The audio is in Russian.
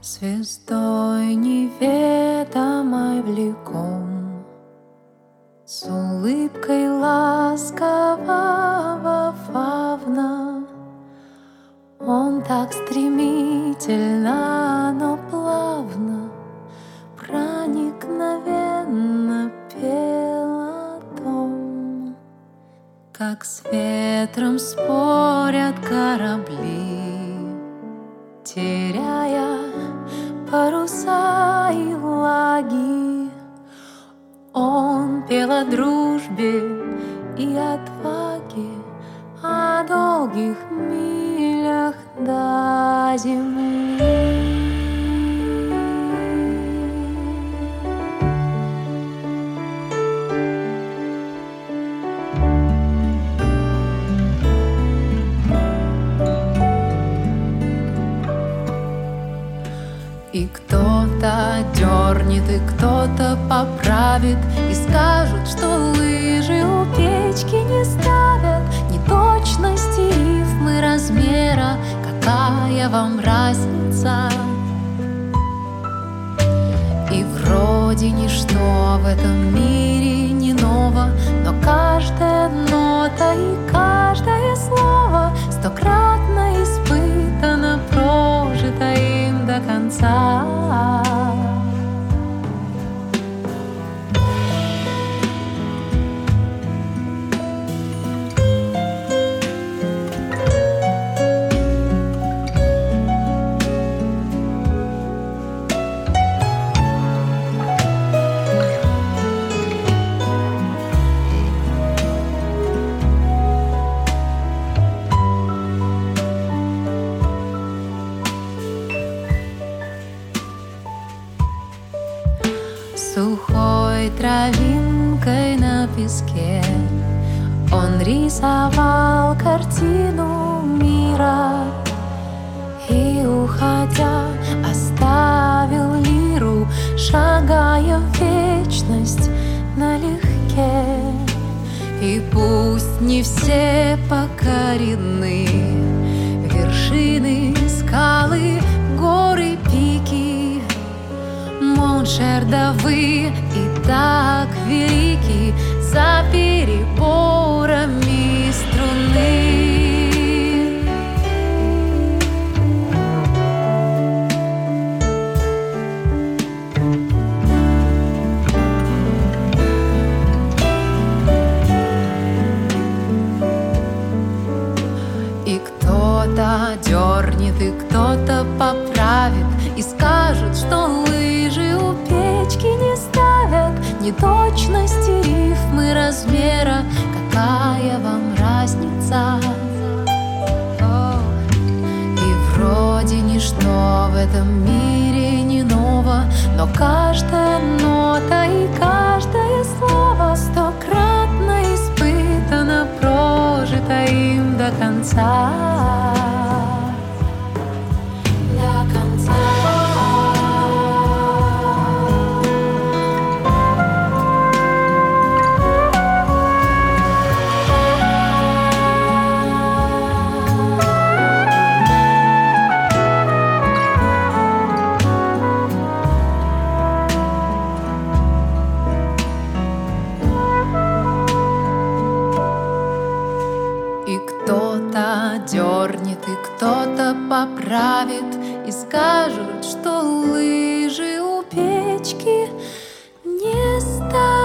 Звездой неведомой влеком, с улыбкой ласкового фавна. Он так стремительно, но плавно, проникновенно пел о том, как с ветром спорят корабли, теряя паруса и лаги. Он пел о дружбе и отваге, о долгих милях до земли. И кто-то дернет, и кто-то поправит, и скажут, что лыжи у печки не ставят. Неточности рифмы размера, какая вам разница? И вроде ничто в этом мире не ново, но каждая нота и каждое слово стократно испытано, прожито им до конца. Сухой травинкой на песке он рисовал картину мира, и, уходя, оставил лиру, шагая в вечность налегке. И пусть не все покорены вершины, скалы, горы, пики, Моншер, да вы и так велики за переборами струны. И кто-то дернет, и кто-то поправит, и скажут, что лыжи у печки не ставят. Неточности рифмы размера, какая вам разница? И вроде ничто в этом мире не ново, но каждая нота и каждое слово стократно испытано, прожито им до конца. И кто-то дернет, и кто-то поправит, и скажут, что лыжи у печки не ставят.